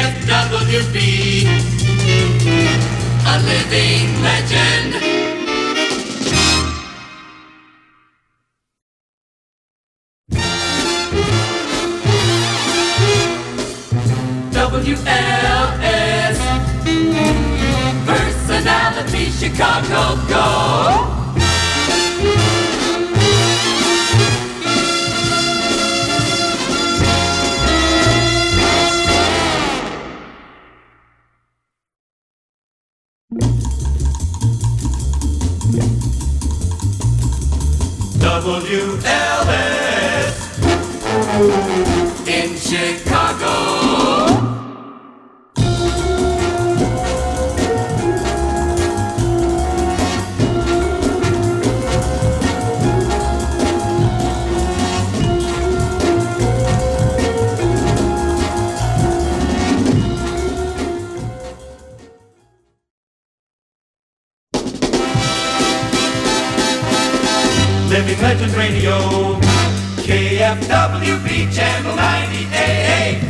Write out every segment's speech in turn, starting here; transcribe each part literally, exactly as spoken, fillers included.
F W B, a living legend. W L S, personality, Chicago, go! W L S in Chicago. Living Legend Radio, K F W B Channel ninety-eight.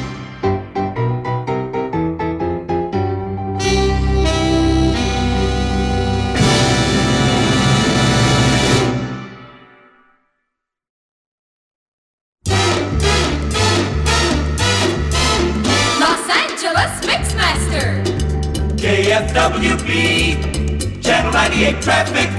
Los Angeles Mixmaster, K F W B Channel ninety-eight traffic.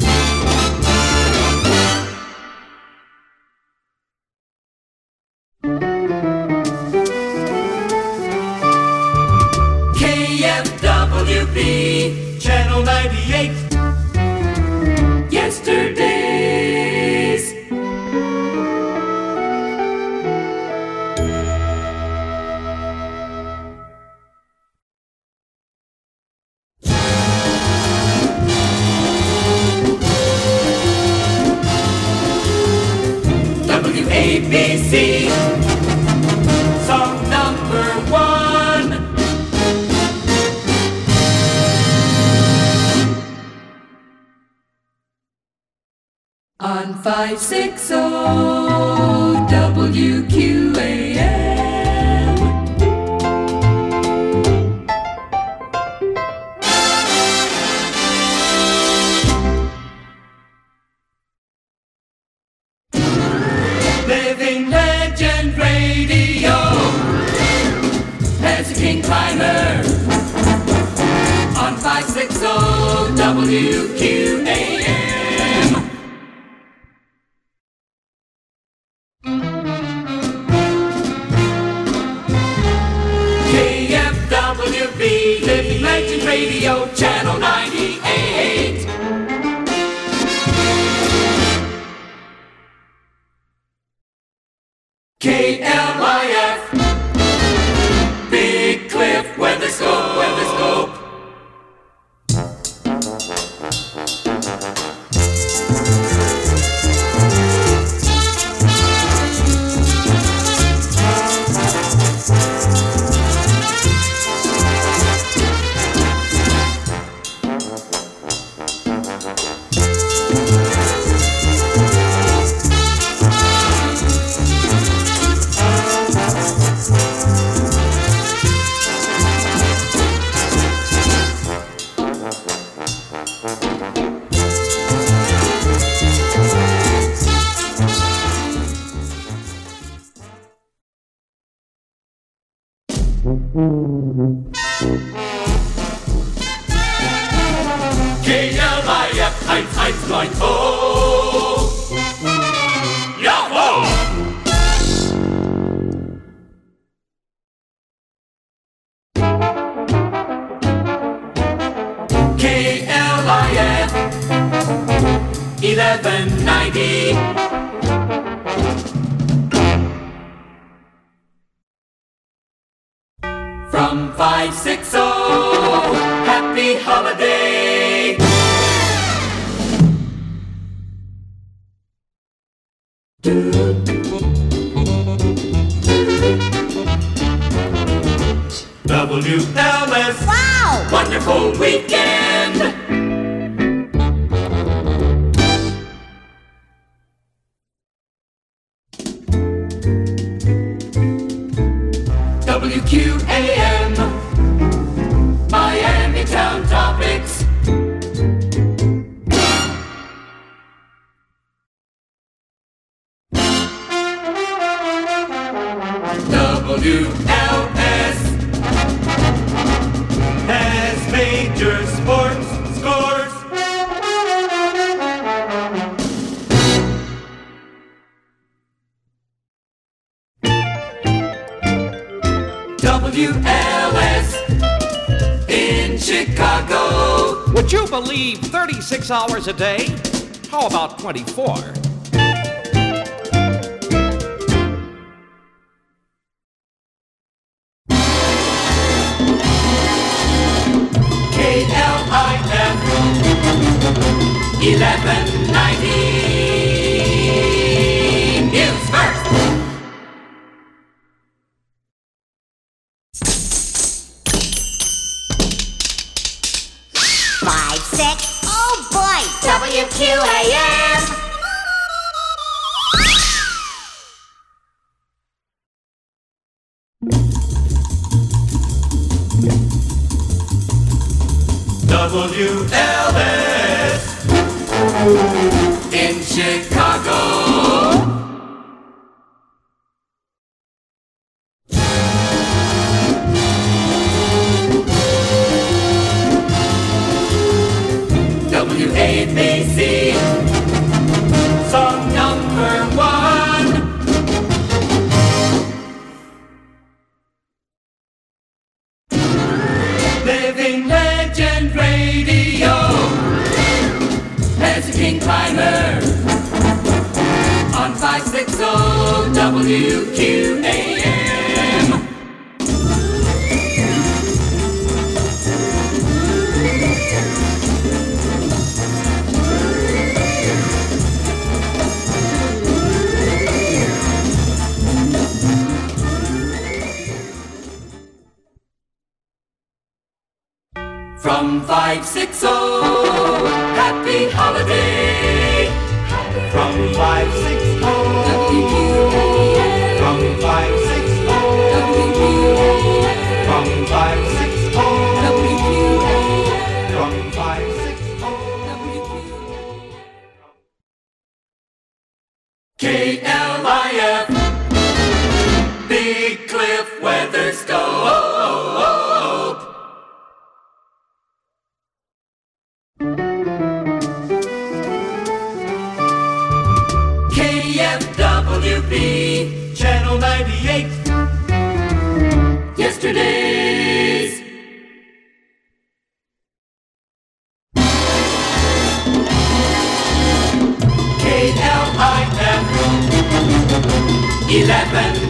Channel ninety-eight. Yesterdays. W A B C. Song number one. On five sixty W Q A M. Living Legend Radio as a king climber on five sixty W Q A M. K F W B, Living Legend Radio, Channel ninety-eight. K L I F, Big Cliff, Weatherscope, Weatherscope. K L I F eins eins neun oh. Jawohl! K L I F eleven ninety. From five sixty, happy holiday. W L S, wow! Wonderful weekend. W Q A W L S has major sports scores. W L S in Chicago. Would you believe thirty-six hours a day? How about twenty-four? K L I F eleven ninety News First. Five, six, oh boy, W Q A M. W L S in Chicago. W A B C, song number one. Living Legend Radio has a king climber on five sixty W Q A M. From five sixty, happy holiday. From five sixty, W Q A M. From five sixty, W Q A M. From five sixty, W Q A M. From five sixty, W Q A M. K L I F, Big Cliff Weatherscope. K F W B, Channel ninety-eight, Yesterdays. K L I F eleven